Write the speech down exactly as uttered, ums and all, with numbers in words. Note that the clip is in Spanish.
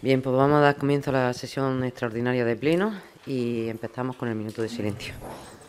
Bien, pues vamos a dar comienzo a la sesión extraordinaria de pleno y empezamos con el minuto de silencio.